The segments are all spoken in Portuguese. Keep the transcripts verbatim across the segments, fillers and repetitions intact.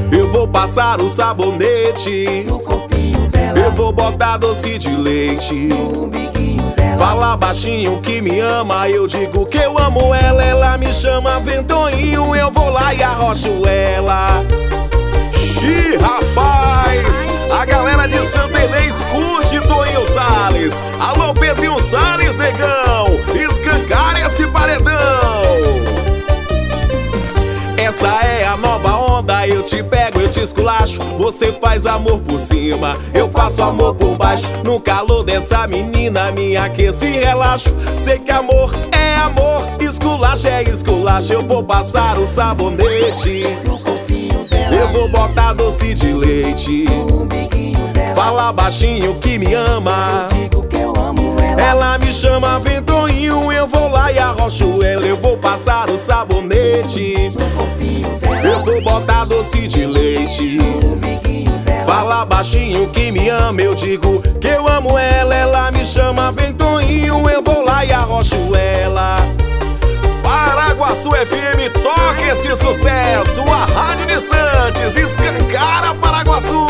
Eu vou passar o sabonete no corpinho dela. Eu vou botar doce de leite no umbiguinho dela. Fala baixinho que me ama, eu digo que eu amo ela. Ela me chama ventoinho, eu vou lá e arrocho ela. Xi, rapaz! A galera de Santa Inês curte Toninho Salles. Alô, Pedrinho Salles, negão! Escancara esse paredão! Essa é a nova onda, eu te pego, eu te esculacho. Você faz amor por cima, eu faço amor por baixo. No calor dessa menina, me aqueço e relaxo. Sei que amor é amor, esculacho é esculacho. Eu vou passar o sabonete no corpinho dela. Eu vou botar doce de leite no umbiguinho dela. Fala baixinho que me ama. Eu digo que eu amo ela. Ela me chama ventoinho, eu vou lá e arrocho ela. Eu vou passar o sabonete no corpinho dela. Eu vou botar doce de leite no umbiguinho dela. Fala baixinho que me ama, eu digo que eu amo ela. Ela me chama ventoinho, eu vou lá e arrocho ela. Paraguaçu F M, toca esse sucesso. A Rádio de Santos, escancara Paraguaçu.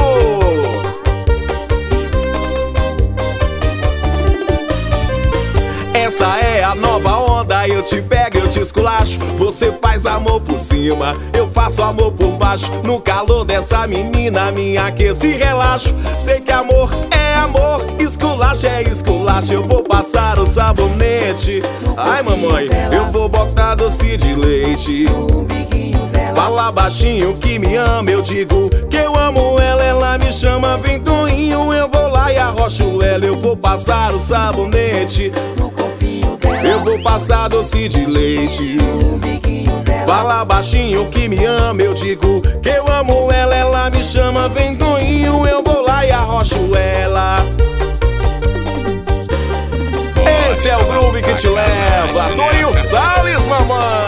Essa é a nova onda, eu te pego, eu te esculacho. Você faz amor por cima, eu faço amor por baixo. No calor dessa menina, me aqueço e relaxo. Sei que amor é amor, esculacho é esculacho. Eu vou passar o sabonete, ai mamãe, eu vou botar doce de leite no umbiguinho dela. Fala baixinho que me ama, eu digo que eu amo ela. Ela me chama ventoinho, eu vou lá e arrocho ela. Eu vou passar o sabonete no corpinho dela. Eu vou passar doce de leite no umbiguinho dela. Fala baixinho que me ama, eu digo que eu amo ela. Ela me chama ventoinho, eu vou lá e arrocho ela. Esse é o groove que te leva, Toninho Salles, mamãe.